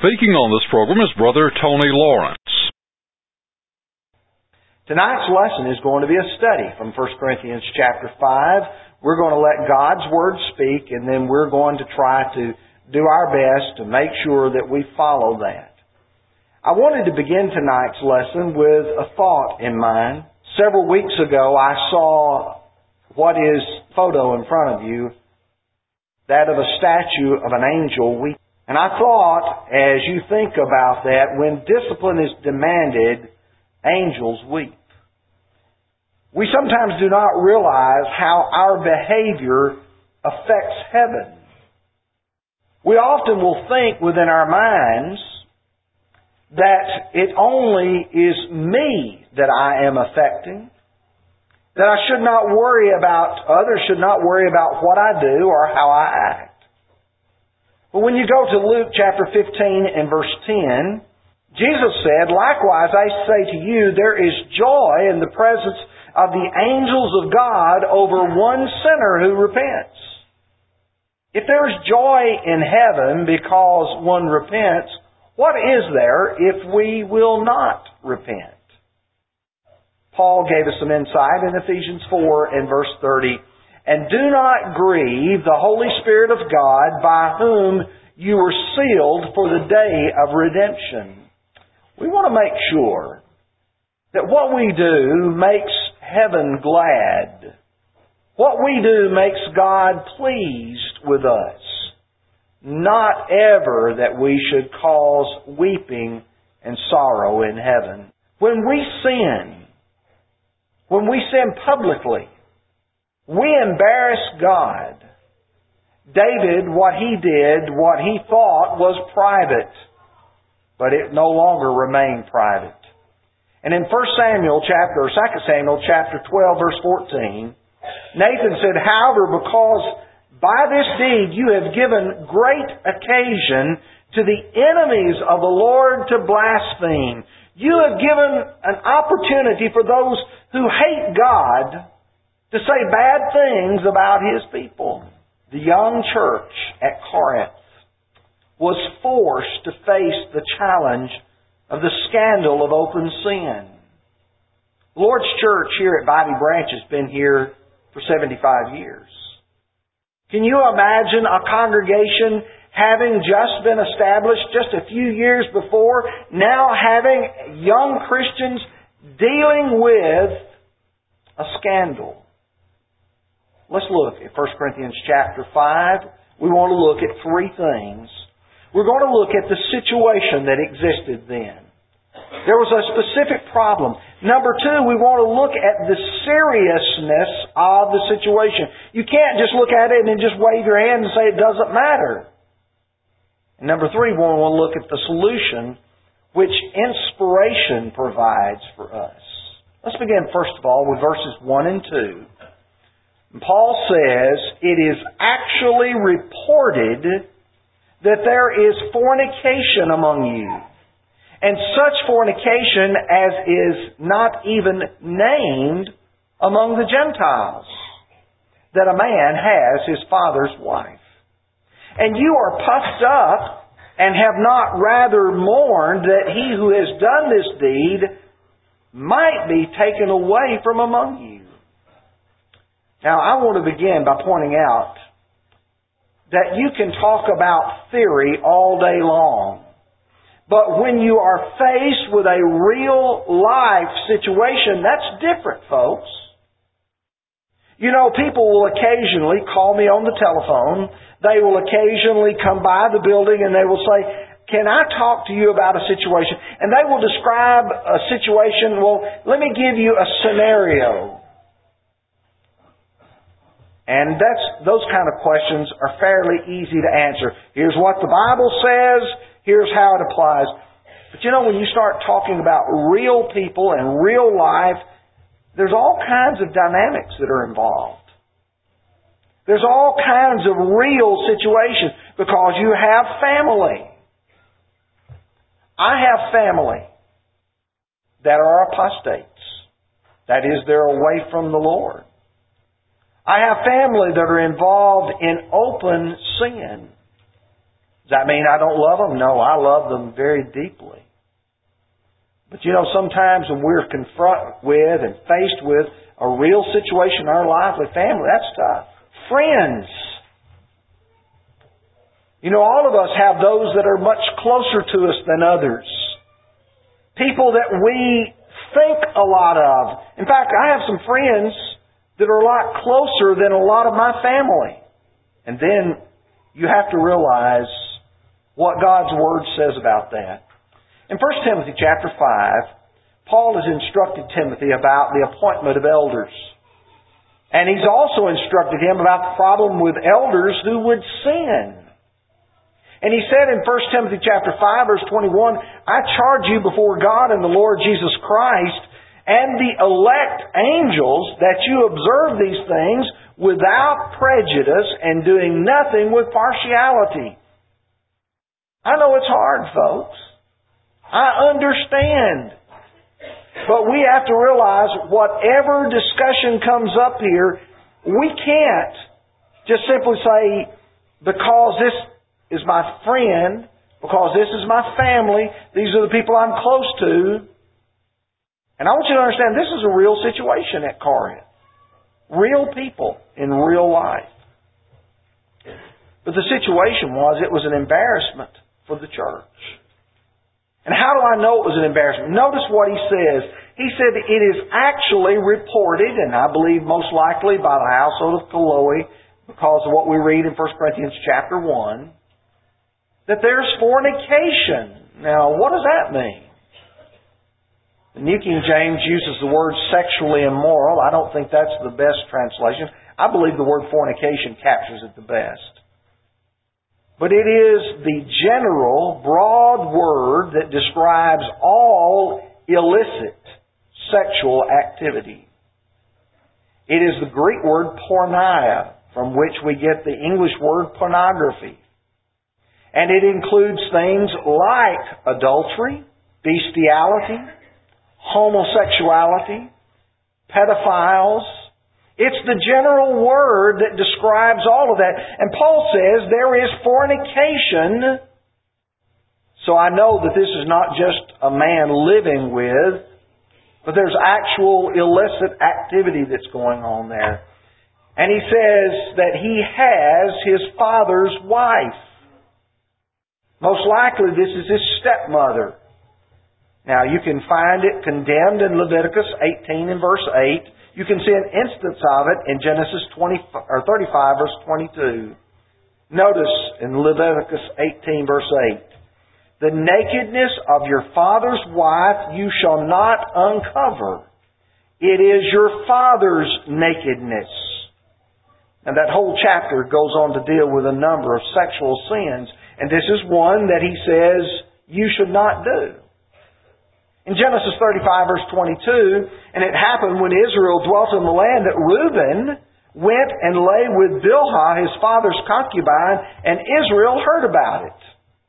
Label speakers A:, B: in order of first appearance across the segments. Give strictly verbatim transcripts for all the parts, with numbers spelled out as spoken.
A: Speaking on this program is Brother Tony Lawrence.
B: Tonight's lesson is going to be a study from First Corinthians chapter five. We're going to let God's Word speak, and then we're going to try to do our best to make sure that we follow that. I wanted to begin tonight's lesson with a thought in mind. Several weeks ago, I saw what is photo in front of you, that of a statue of an angel weeping. And I thought, as you think about that, when discipline is demanded, angels weep. We sometimes do not realize how our behavior affects heaven. We often will think within our minds that it only is me that I am affecting, that I should not worry about, others should not worry about what I do or how I act. But when you go to Luke chapter fifteen and verse ten, Jesus said, "Likewise I say to you, there is joy in the presence of the angels of God over one sinner who repents." If there is joy in heaven because one repents, what is there if we will not repent? Paul gave us some insight in Ephesians four and verse thirty. "And do not grieve the Holy Spirit of God, by whom you were sealed for the day of redemption." We want to make sure that what we do makes heaven glad. What we do makes God pleased with us. Not ever that we should cause weeping and sorrow in heaven. When we sin, when we sin publicly, we embarrass God. David, what he did, what he thought was private, but it no longer remained private. And in First Samuel chapter, or Second Samuel chapter twelve, verse fourteen, Nathan said, "However, because by this deed you have given great occasion to the enemies of the Lord to blaspheme. You have given an opportunity for those who hate God to say bad things about His people." The young church at Corinth was forced to face the challenge of the scandal of open sin. The Lord's church here at Bobby Branch has been here for seventy-five years. Can you imagine a congregation having just been established just a few years before, now having young Christians dealing with a scandal? Let's look at First Corinthians chapter five. We want to look at three things. We're going to look at the situation that existed then. There was a specific problem. Number two, we want to look at the seriousness of the situation. You can't just look at it and just wave your hand and say it doesn't matter. And number three, we want to look at the solution which inspiration provides for us. Let's begin first of all with verses one and two. Paul says, "It is actually reported that there is fornication among you, and such fornication as is not even named among the Gentiles, that a man has his father's wife. And you are puffed up, and have not rather mourned that he who has done this deed might be taken away from among you." Now, I want to begin by pointing out that you can talk about theory all day long. But when you are faced with a real life situation, that's different, folks. You know, people will occasionally call me on the telephone. They will occasionally come by the building and they will say, "Can I talk to you about a situation?" And they will describe a situation. Well, let me give you a scenario. And that's those kind of questions are fairly easy to answer. Here's what the Bible says. Here's how it applies. But you know, when you start talking about real people and real life, there's all kinds of dynamics that are involved. There's all kinds of real situations because you have family. I have family that are apostates. That is, they're away from the Lord. I have family that are involved in open sin. Does that mean I don't love them? No, I love them very deeply. But you know, sometimes when we're confronted with and faced with a real situation in our life with family, that's tough. Friends. You know, all of us have those that are much closer to us than others. People that we think a lot of. In fact, I have some friends that are a lot closer than a lot of my family. And then you have to realize what God's Word says about that. In First Timothy chapter five, Paul has instructed Timothy about the appointment of elders. And he's also instructed him about the problem with elders who would sin. And he said in First Timothy chapter five, verse twenty-one, I charge you before God and the Lord Jesus Christ and the elect angels that you observe these things without prejudice and doing nothing with partiality. I know it's hard, folks. I understand. But we have to realize whatever discussion comes up here, we can't just simply say, because this is my friend, because this is my family, these are the people I'm close to. And I want you to understand, this is a real situation at Corinth. Real people in real life. But the situation was, it was an embarrassment for the church. And how do I know it was an embarrassment? Notice what he says. He said it is actually reported, and I believe most likely by the household of Chloe, because of what we read in First Corinthians chapter one, that there's fornication. Now, what does that mean? The New King James uses the word sexually immoral. I don't think that's the best translation. I believe the word fornication captures it the best. But it is the general, broad word that describes all illicit sexual activity. It is the Greek word porneia, from which we get the English word pornography. And it includes things like adultery, bestiality, homosexuality, pedophiles. It's the general word that describes all of that. And Paul says there is fornication. So I know that this is not just a man living with, but there's actual illicit activity that's going on there. And he says that he has his father's wife. Most likely this is his stepmother. Now you can find it condemned in Leviticus eighteen and verse eight. You can see an instance of it in Genesis twenty or thirty-five verse twenty-two. Notice in Leviticus eighteen verse eight. The nakedness of your father's wife you shall not uncover. It is your father's nakedness. And that whole chapter goes on to deal with a number of sexual sins. And this is one that he says you should not do. In Genesis thirty-five verse twenty-two, and it happened when Israel dwelt in the land that Reuben went and lay with Bilhah, his father's concubine, and Israel heard about it.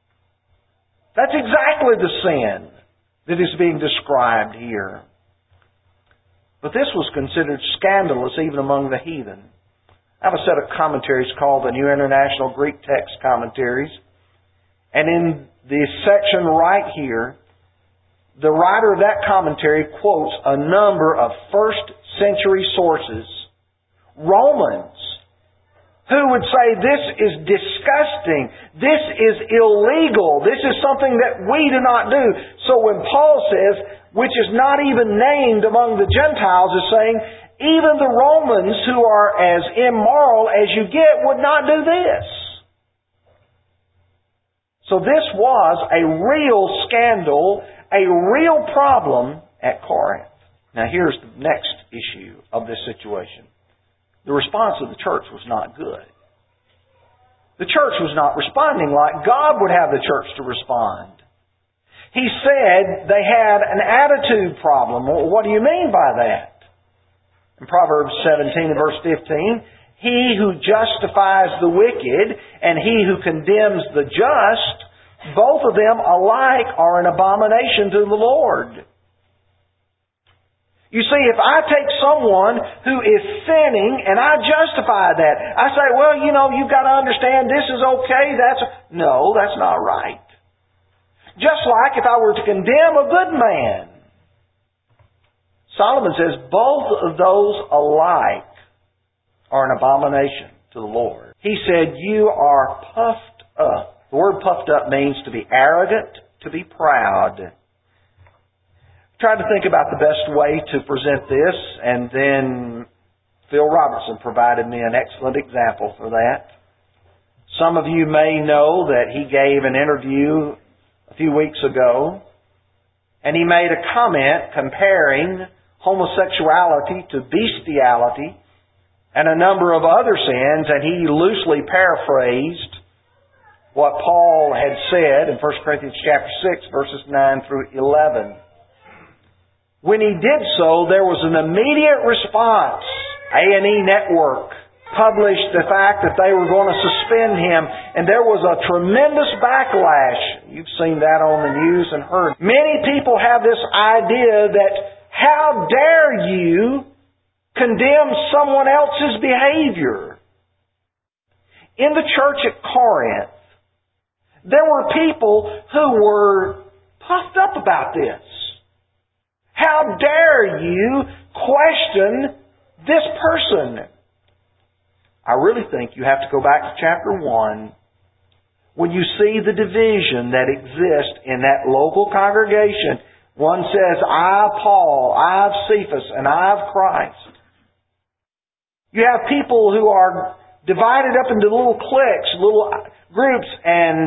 B: That's exactly the sin that is being described here. But this was considered scandalous even among the heathen. I have a set of commentaries called the New International Greek Text Commentaries. And in the section right here, the writer of that commentary quotes a number of first century sources, Romans, who would say this is disgusting, this is illegal, this is something that we do not do. So when Paul says, which is not even named among the Gentiles, is saying, even the Romans who are as immoral as you get would not do this. So this was a real scandal, a real problem at Corinth. Now here's the next issue of this situation. The response of the church was not good. The church was not responding like God would have the church to respond. He said they had an attitude problem. Well, what do you mean by that? In Proverbs seventeen and verse fifteen, he who justifies the wicked and he who condemns the just, both of them alike are an abomination to the Lord. You see, if I take someone who is sinning and I justify that, I say, well, you know, you've got to understand this is okay, that's... No, that's not right. Just like if I were to condemn a good man. Solomon says both of those alike are an abomination to the Lord. He said, you are puffed up. The word puffed up means to be arrogant, to be proud. Tried to think about the best way to present this, and then Phil Robertson provided me an excellent example for that. Some of you may know that he gave an interview a few weeks ago, and he made a comment comparing homosexuality to bestiality and a number of other sins, and he loosely paraphrased what Paul had said in First Corinthians chapter six, verses nine through eleven. When he did so, there was an immediate response. A and E Network published the fact that they were going to suspend him, and there was a tremendous backlash. You've seen that on the news and heard. Many people have this idea that how dare you condemn someone else's behavior? In the church at Corinth, there were people who were puffed up about this. How dare you question this person? I really think you have to go back to chapter one when you see the division that exists in that local congregation. One says, I have Paul, I have Cephas, and I have Christ. You have people who are divided up into little cliques, little groups, and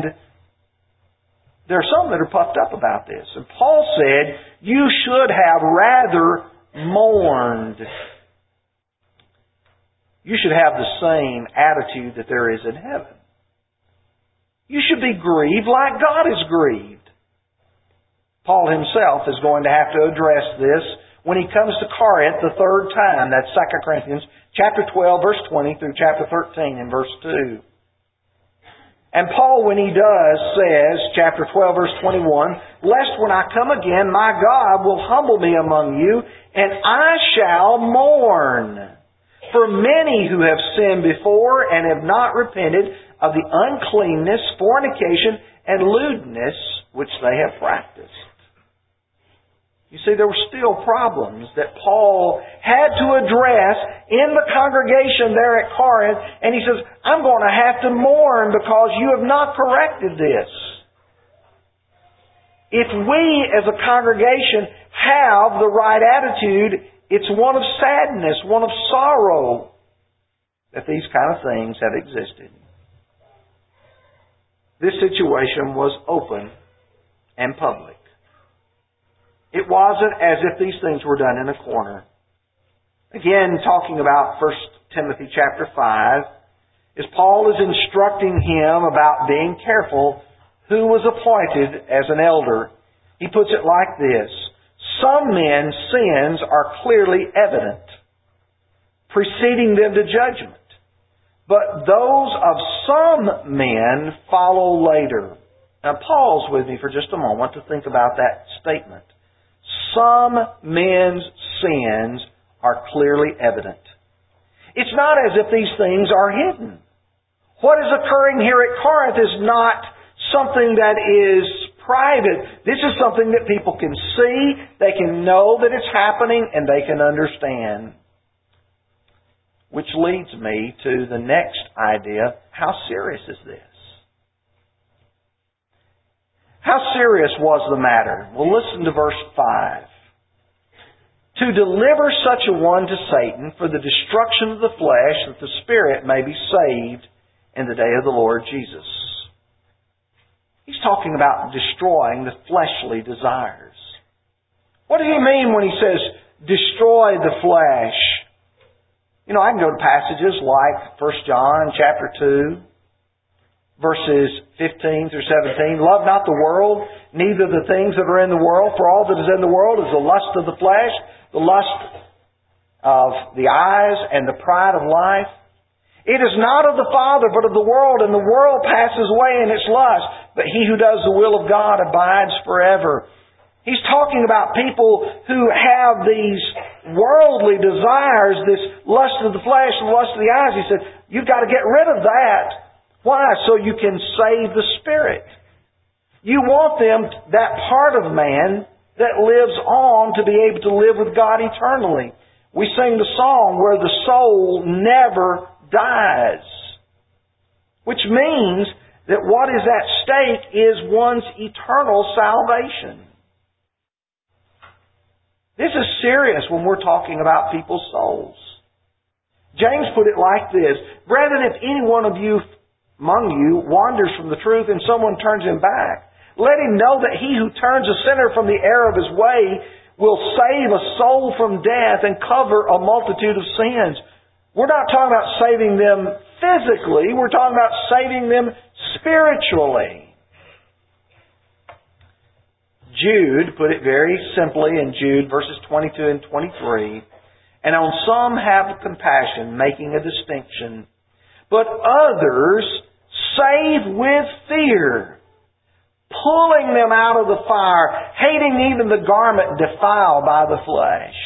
B: there are some that are puffed up about this. And Paul said, you should have rather mourned. You should have the same attitude that there is in heaven. You should be grieved like God is grieved. Paul himself is going to have to address this when he comes to Corinth the third time. That's Second Corinthians chapter twelve, verse twenty through chapter thirteen and verse two. And Paul, when he does, says, chapter twelve, verse twenty-one, lest when I come again, my God will humble me among you, and I shall mourn for many who have sinned before and have not repented of the uncleanness, fornication, and lewdness which they have practiced. You see, there were still problems that Paul had to address in the congregation there at Corinth. And he says, I'm going to have to mourn because you have not corrected this. If we as a congregation have the right attitude, it's one of sadness, one of sorrow that these kind of things have existed. This situation was open and public. It wasn't as if these things were done in a corner. Again, talking about First Timothy chapter five, as Paul is instructing him about being careful who was appointed as an elder. He puts it like this: some men's sins are clearly evident, preceding them to judgment, but those of some men follow later. Now pause with me for just a moment to think about that statement. Some men's sins are clearly evident. It's not as if these things are hidden. What is occurring here at Corinth is not something that is private. This is something that people can see, they can know that it's happening, and they can understand. Which leads me to the next idea. How serious is this? How serious was the matter? Well, listen to verse five. To deliver such a one to Satan for the destruction of the flesh, that the spirit may be saved in the day of the Lord Jesus. He's talking about destroying the fleshly desires. What does he mean when he says, destroy the flesh? You know, I can go to passages like First John chapter two, verses fifteen through seventeen. Love not the world, neither the things that are in the world. For all that is in the world is the lust of the flesh, the lust of the eyes, and the pride of life. It is not of the Father, but of the world, and the world passes away in its lust. But he who does the will of God abides forever. He's talking about people who have these worldly desires, this lust of the flesh and lust of the eyes. He said, you've got to get rid of that. Why? So you can save the spirit. You want them, that part of man that lives on, to be able to live with God eternally. We sing the song where the soul never dies. Which means that what is at stake is one's eternal salvation. This is serious when we're talking about people's souls. James put it like this: brethren, if any one of you among you wanders from the truth and someone turns him back, let him know that he who turns a sinner from the error of his way will save a soul from death and cover a multitude of sins. We're not talking about saving them physically, we're talking about saving them spiritually. Jude put it very simply in Jude verses twenty-two and twenty-three. And on some have compassion, making a distinction. But others save with fear, pulling them out of the fire, hating even the garment defiled by the flesh.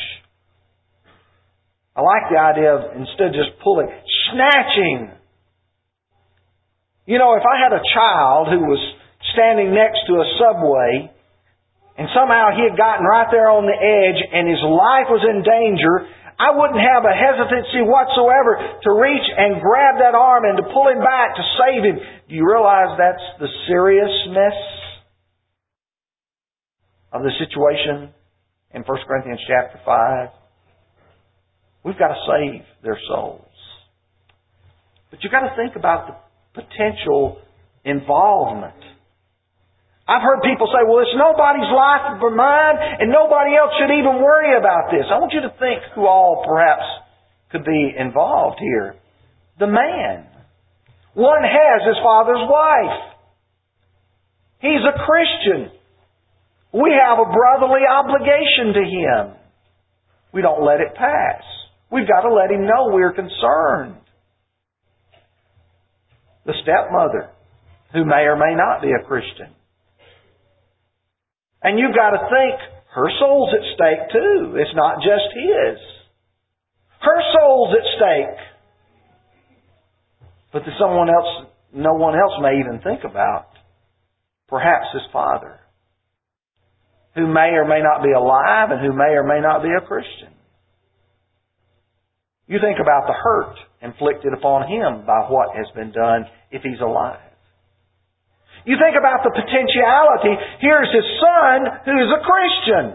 B: I like the idea of, instead of just pulling, snatching. You know, if I had a child who was standing next to a subway, and somehow he had gotten right there on the edge and his life was in danger, I wouldn't have a hesitancy whatsoever to reach and grab that arm and to pull him back to save him. Do you realize that's the seriousness of the situation in First Corinthians chapter five? We've got to save their souls. But you've got to think about the potential involvement. I've heard people say, well, it's nobody's life but mine, and nobody else should even worry about this. I want you to think who all perhaps could be involved here. The man. One has his father's wife. He's a Christian. We have a brotherly obligation to him. We don't let it pass. We've got to let him know we're concerned. The stepmother, who may or may not be a Christian. And you've got to think, her soul's at stake too. It's not just his. Her soul's at stake. But there's someone else, no one else may even think about. Perhaps his father, who may or may not be alive and who may or may not be a Christian. You think about the hurt inflicted upon him by what has been done if he's alive. You think about the potentiality. Here's his son who is a Christian.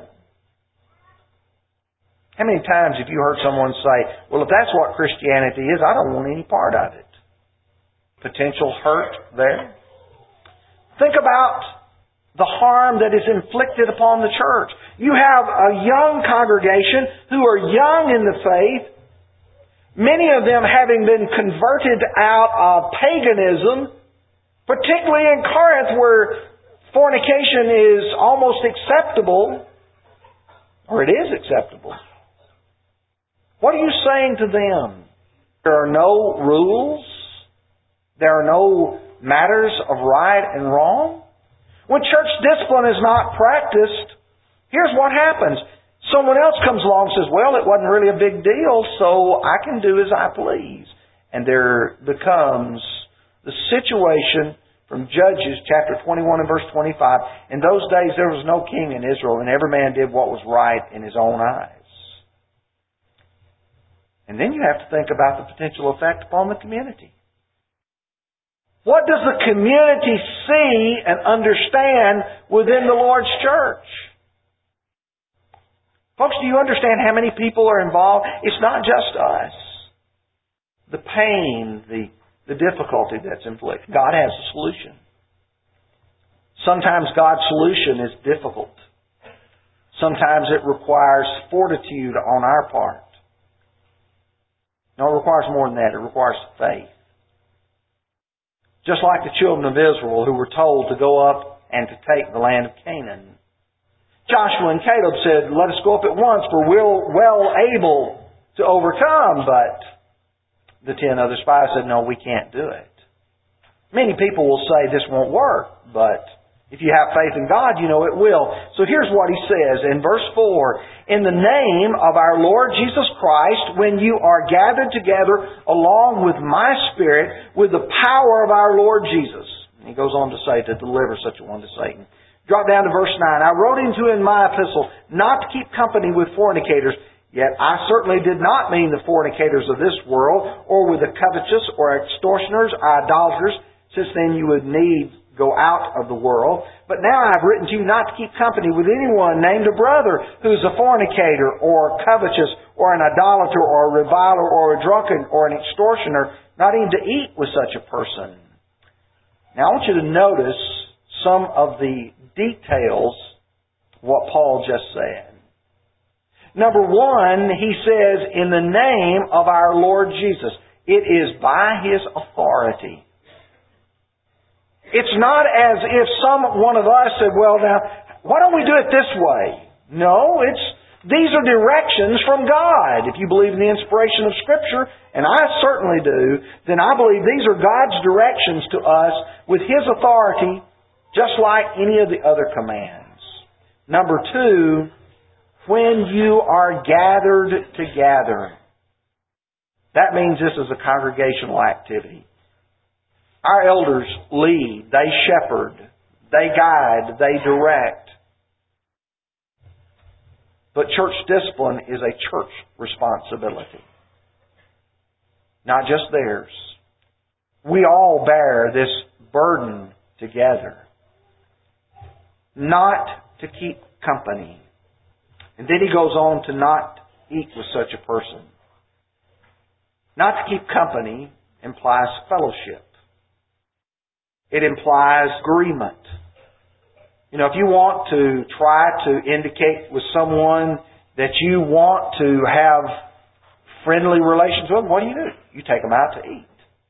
B: How many times have you heard someone say, well, if that's what Christianity is, I don't want any part of it? Potential hurt there. Think about the harm that is inflicted upon the church. You have a young congregation who are young in the faith, many of them having been converted out of paganism, particularly in Corinth where fornication is almost acceptable, or it is acceptable. What are you saying to them? There are no rules. There are no matters of right and wrong. When church discipline is not practiced, here's what happens. Someone else comes along and says, well, it wasn't really a big deal, so I can do as I please. And there becomes the situation from Judges chapter twenty-one and verse twenty-five. In those days there was no king in Israel, and every man did what was right in his own eyes. And then you have to think about the potential effect upon the community. What does the community see and understand within the Lord's church? Folks, do you understand how many people are involved? It's not just us. The pain, the, the difficulty that's inflicted. God has a solution. Sometimes God's solution is difficult. Sometimes it requires fortitude on our part. No, it requires more than that. It requires faith. Just like the children of Israel who were told to go up and to take the land of Canaan. Joshua and Caleb said, let us go up at once, for we're well able to overcome. But the ten other spies said, no, we can't do it. Many people will say this won't work, but If you have faith in God, you know it will. So here's what he says in verse four. In the name of our Lord Jesus Christ, when you are gathered together along with my Spirit, with the power of our Lord Jesus. And he goes on to say, to deliver such a one to Satan. Drop down to verse nine. I wrote into in my epistle not to keep company with fornicators, yet I certainly did not mean the fornicators of this world, or with the covetous, or extortioners, or idolaters, since then you would need go out of the world. But now I have written to you not to keep company with anyone named a brother who is a fornicator, or covetous, or an idolater, or a reviler, or a drunkard, or an extortioner, not even to eat with such a person. Now I want you to notice some of the details of what Paul just said. Number one, he says, in the name of our Lord Jesus. It is by His authority. It's not as if some one of us said, well now, why don't we do it this way? No, it's these are directions from God. If you believe in the inspiration of Scripture, and I certainly do, then I believe these are God's directions to us with His authority, just like any of the other commands. Number two, when you are gathered together. That means this is a congregational activity. Our elders lead, they shepherd, they guide, they direct. But church discipline is a church responsibility. Not just theirs. We all bear this burden together. Not to keep company. And then he goes on to not eat with such a person. Not to keep company implies fellowship. It implies agreement. You know, if you want to try to indicate with someone that you want to have friendly relations with them, what do you do? You take them out to eat.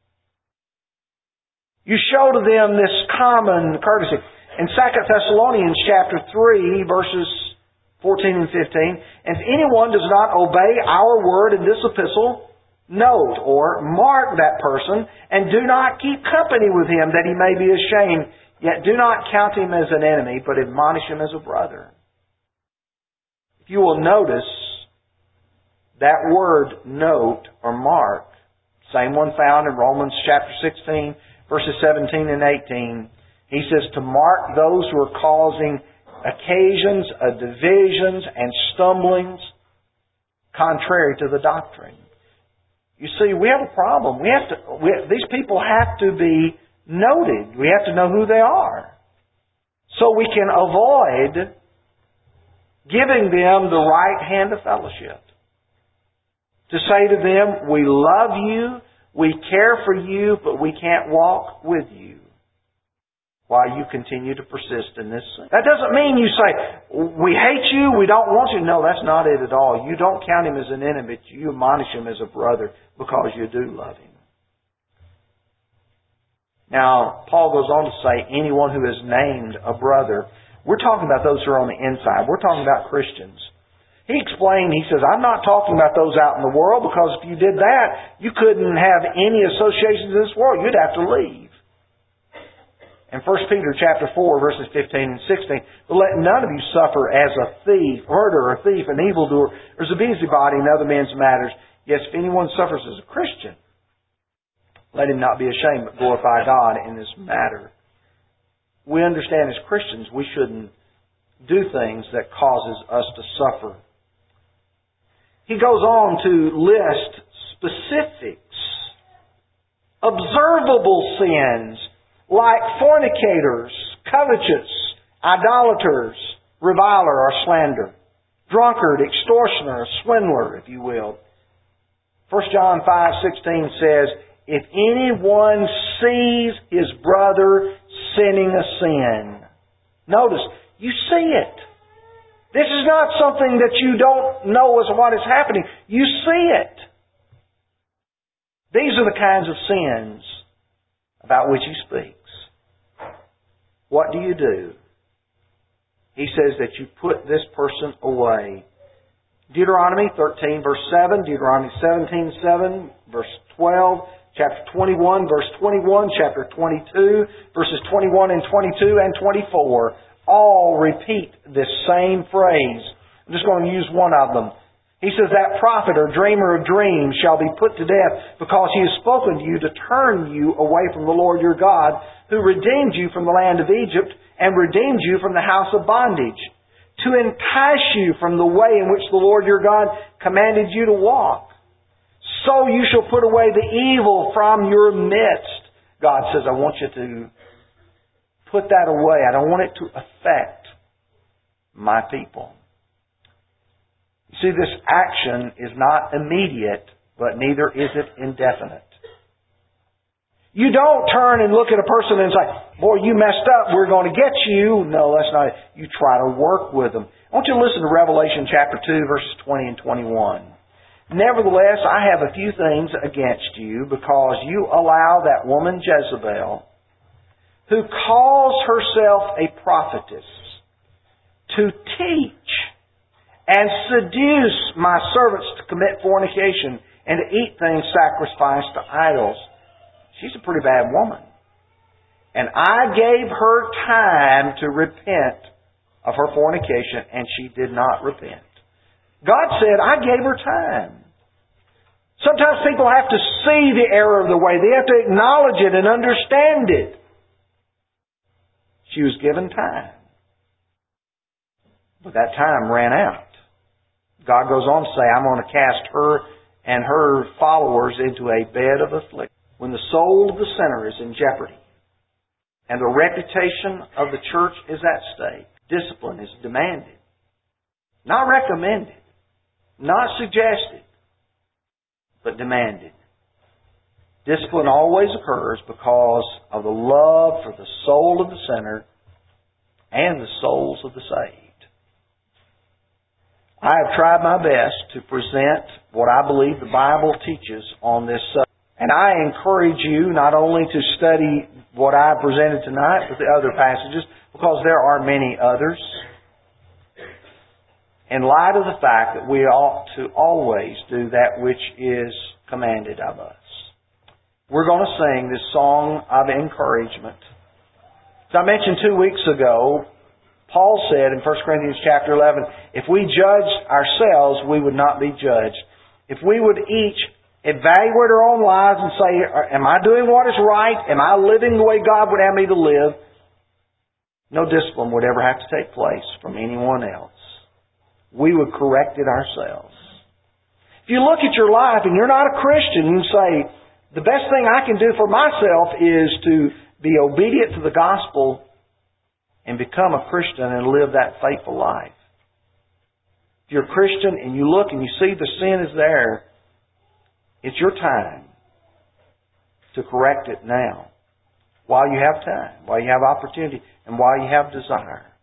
B: You show to them this common courtesy. In Second Thessalonians chapter three, verses fourteen and fifteen, and if anyone does not obey our word in this epistle, note or mark that person, and do not keep company with him, that he may be ashamed. Yet do not count him as an enemy, but admonish him as a brother. If you will notice, that word note or mark, same one found in Romans chapter sixteen, verses seventeen and eighteen. He says to mark those who are causing occasions of divisions and stumblings contrary to the doctrine. You see, we have a problem. We have to. We, these people have to be noted. We have to know who they are, so we can avoid giving them the right hand of fellowship. To say to them, "We love you, we care for you, but we can't walk with you while you continue to persist in this sin." That doesn't mean you say, "We hate you, we don't want you." No, that's not it at all. You don't count him as an enemy, but you admonish him as a brother because you do love him. Now, Paul goes on to say, anyone who is named a brother, we're talking about those who are on the inside. We're talking about Christians. He explained, he says, I'm not talking about those out in the world, because if you did that, you couldn't have any associations in this world. You'd have to leave. In First Peter chapter four, verses fifteen and sixteen, but let none of you suffer as a thief, murderer, a thief, an evildoer, or as a busybody in other men's matters. Yes, if anyone suffers as a Christian, let him not be ashamed, but glorify God in this matter. We understand as Christians we shouldn't do things that causes us to suffer. He goes on to list specifics, observable sins, like fornicators, covetous, idolaters, reviler or slander, drunkard, extortioner, swindler, if you will. First John five sixteen says, if anyone sees his brother sinning a sin. Notice, you see it. This is not something that you don't know as what is happening. You see it. These are the kinds of sins about which he speaks. What do you do? He says that you put this person away. Deuteronomy thirteen verse seven, Deuteronomy seventeen seven, verse twelve, chapter twenty-one, verse twenty-one, chapter twenty-two, verses twenty-one and twenty-two and twenty-four, all repeat this same phrase. I'm just going to use one of them. He says, that prophet or dreamer of dreams shall be put to death because he has spoken to you to turn you away from the Lord your God, who redeemed you from the land of Egypt and redeemed you from the house of bondage, to entice you from the way in which the Lord your God commanded you to walk. So you shall put away the evil from your midst. God says, I want you to put that away. I don't want it to affect my people. You see, this action is not immediate, but neither is it indefinite. You don't turn and look at a person and say, boy, you messed up, we're going to get you. No, that's not it. You try to work with them. I want you to listen to Revelation chapter two, verses twenty and twenty-one. Nevertheless, I have a few things against you, because you allow that woman Jezebel, who calls herself a prophetess, to teach and seduce my servants to commit fornication and to eat things sacrificed to idols. She's a pretty bad woman. And I gave her time to repent of her fornication, and she did not repent. God said, I gave her time. Sometimes people have to see the error of the way. They have to acknowledge it and understand it. She was given time. But that time ran out. God goes on to say, I'm going to cast her and her followers into a bed of affliction. When the soul of the sinner is in jeopardy and the reputation of the church is at stake, discipline is demanded. Not recommended, not suggested, but demanded. Discipline always occurs because of the love for the soul of the sinner and the souls of the saved. I have tried my best to present what I believe the Bible teaches on this subject. And I encourage you not only to study what I presented tonight, but the other passages, because there are many others, in light of the fact that we ought to always do that which is commanded of us. We're going to sing this song of encouragement. As I mentioned two weeks ago, Paul said in First Corinthians chapter eleven, if we judged ourselves, we would not be judged. If we would each evaluate our own lives and say, am I doing what is right? Am I living the way God would have me to live? No discipline would ever have to take place from anyone else. We would correct it ourselves. If you look at your life and you're not a Christian and say, the best thing I can do for myself is to be obedient to the gospel and become a Christian and live that faithful life. If you're a Christian and you look and you see the sin is there, it's your time to correct it now. While you have time, while you have opportunity, and while you have desire.